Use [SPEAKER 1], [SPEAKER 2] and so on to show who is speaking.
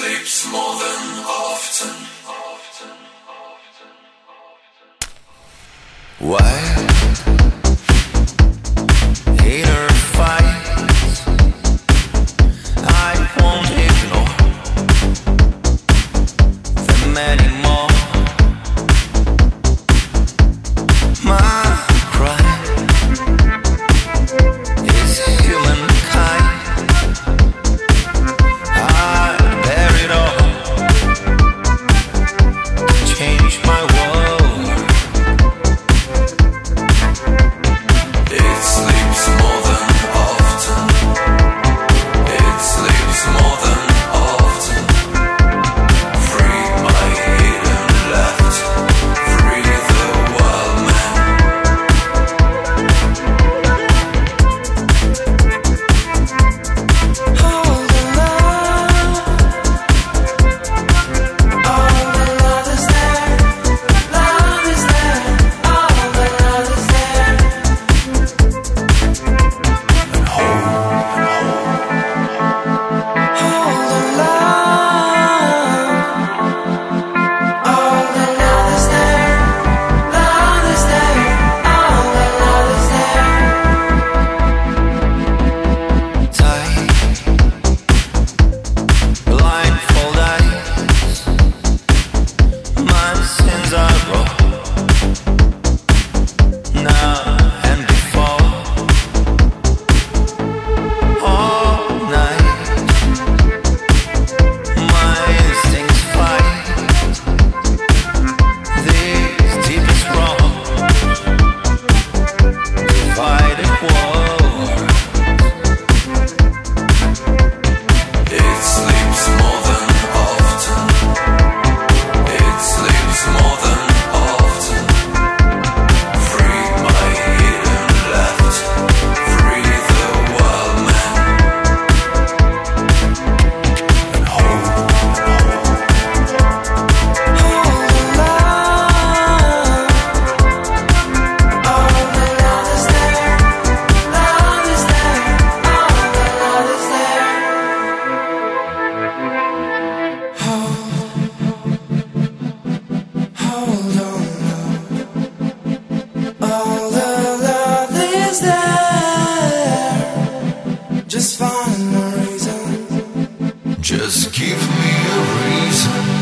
[SPEAKER 1] sleeps more than often. Why? Hater fights, I won't ignore them anymore. My cry is humankind. I bear it all to change my world. It sleeps more than often. It sleeps more than often. Free my hidden left. Free the wild man. All the love is there. Love is there. All the love is there. All the love is there. Love is there. All the love is there. Tight, blindfold eyes. My sins are raw now and before. All night, my instincts fight these deepest wrongs, divided wars. It sleeps more than often. It sleeps more than often. Free my hidden left. Free the wild man. And hold all the love. All the love is there. Love is there. All the love is there. Hold on, love. All the love is there. Just find a reason. Just give me a reason.